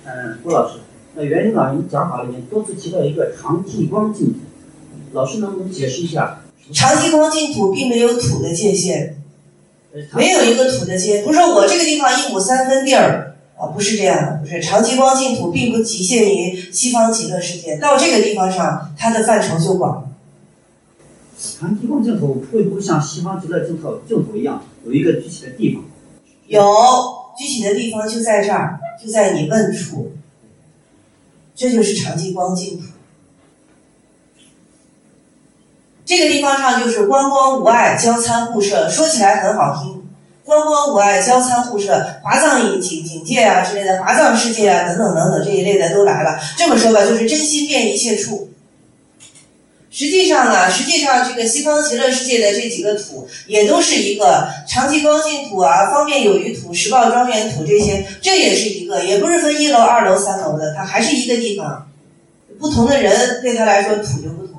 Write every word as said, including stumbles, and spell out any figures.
嗯，郭老师，那袁领导您讲法里面多次提到一个长激光净土，老师能不能解释一下？ 长激光净土并没有土的界限，没有一个土的界，不是说我这个地方一亩三分地儿啊，不是这样的，不是长激光净土并不局限于西方极乐世界，到这个地方上，它的范畴就广了。 长激光净土会不会像西方极乐净土净土一样，有一个具体的地方？ 有具体的地方就在这儿，就在你问处，这就是长激光净土。这个地方上就是观光无碍，交参互摄，说起来很好听。观光无碍，交参互摄，华藏警警界啊之类的，华藏世界啊等等等等这一类的都来了。这么说吧，就是真心遍一切处。实际上呢，实际上这个西方极乐世界的这几个土，也都是一个长激光净土啊、方便有余土、十报庄严土这些，这也是一个，也不是分一楼、二楼、三楼的，它还是一个地方。不同的人对他来说土就不